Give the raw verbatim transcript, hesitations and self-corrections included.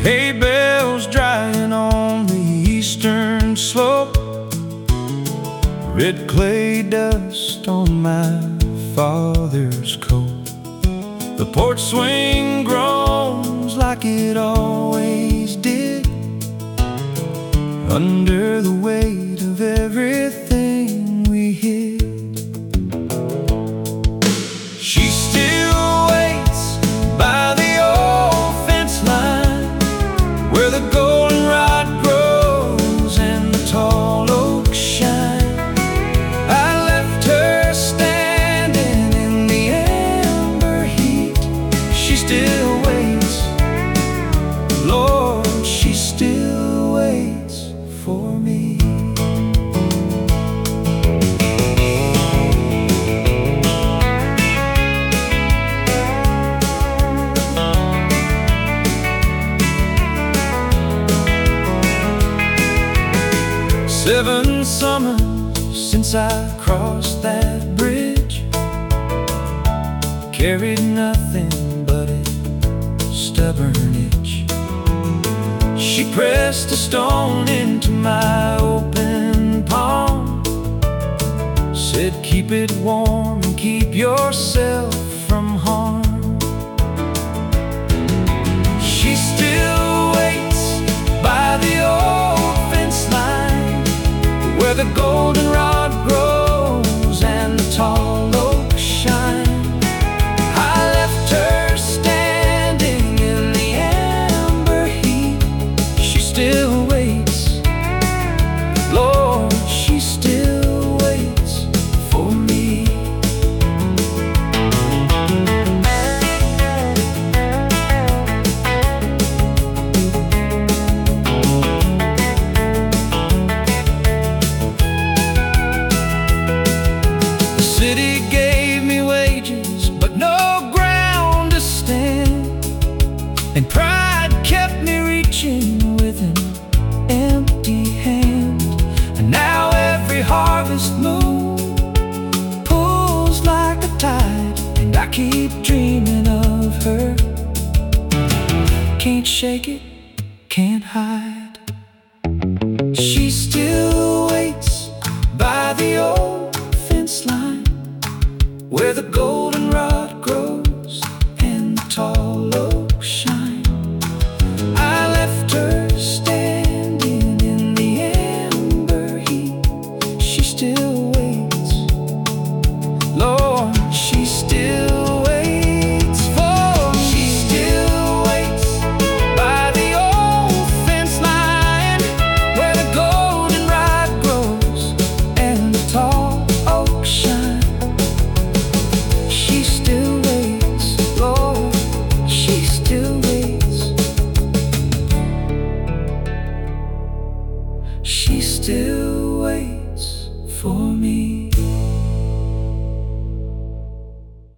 Hay bales drying on the eastern slope, red clay dust on my father's coat. The porch swing groans like it always did, under the weight of everything we hid. She still waits by the old fence line, where the goldenrod grows and the tall oaks shine. I left her standing in the amber heat. She still waits, Lord, she still waits for me. Seven summers since I crossed that bridge, carried nothing but a stubborn itch. She pressed a stone into my open palm, said keep it warm and keep yourself from harm. She still waits by the old fence line, where the goldenrod grows and the tall oaks shine. I left her standing in the amber heat. She still waits, Lord, she still waits for me. The city gave me wages, but no ground to stand, and pride kept me reaching with an empty hand. And now every harvest moon pulls like a tide, and I keep dreaming of her. Can't shake it, can't hide. She still waits by the old fence line, where the gold